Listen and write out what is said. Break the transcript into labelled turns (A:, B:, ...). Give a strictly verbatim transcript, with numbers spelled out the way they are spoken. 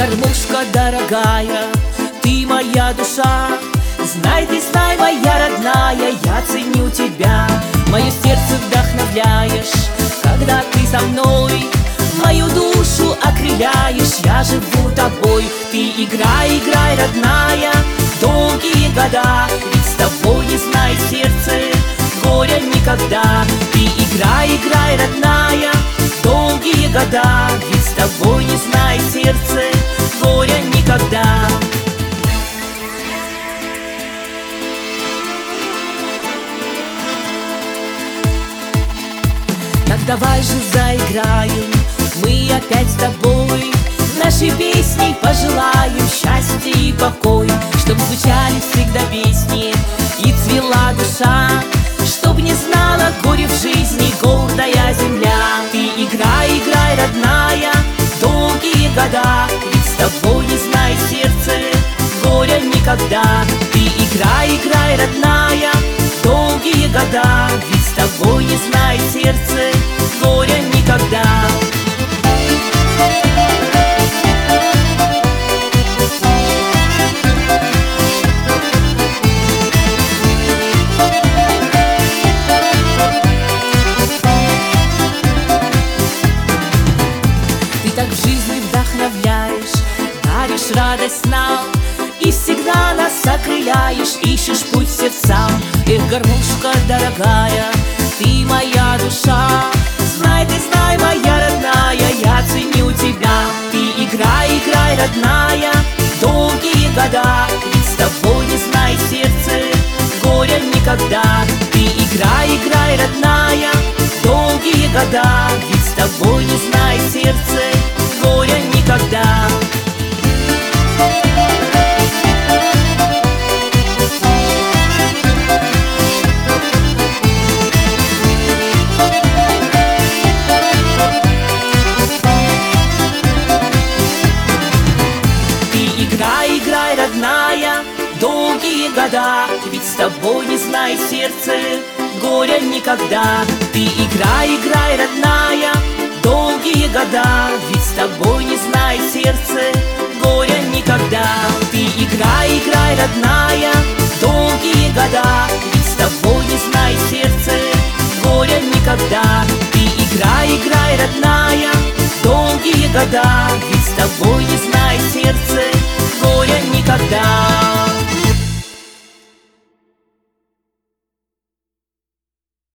A: Кормушка дорогая, ты моя душа. Знай ты, знай, моя родная, я ценю тебя. Мое сердце вдохновляешь, когда ты со мной. Мою душу окрыляешь, я живу тобой. Ты играй, играй, родная, долгие года. Ведь с тобой не знай сердце горя никогда. Ты играй, играй, родная, долгие года. Ведь с тобой не знай сердце горя никогда. Так давай же заиграем мы опять с тобой. Нашей песней пожелаем счастья и покой. Чтоб звучали всегда песни и цвела душа, чтоб не знала горя в жизни гордая земля. Ты играй, играй, родная, долгие года. Ведь с тобой не знай сердце горя никогда. Ты играй, играй, родная, долгие года. Ведь с тобой не знай сердце горя никогда. Ты так в жизни вдохновляешь, даришь радость нам, и всегда нас окрыляешь, ищешь путь сердцам. Эх, кормушка дорогая, ты моя душа. Знай ты, знай, моя родная, я ценю тебя. Ты играй, играй, родная, долгие года. Ведь с тобой не знай сердце горя никогда. Ты играй, играй, родная, долгие года. Ведь с тобой не знай сердце горя никогда. Играй, играй, родная, долгие года. Ведь с тобой не знай сердце горя никогда. Ты играй, играй, родная, долгие года. Ведь с тобой не знай сердце горя никогда. Ты играй, играй, родная, долгие года. Ведь с тобой не знай сердце горя никогда. Ты играй, играй, родная, долгие года. Ведь с тобой не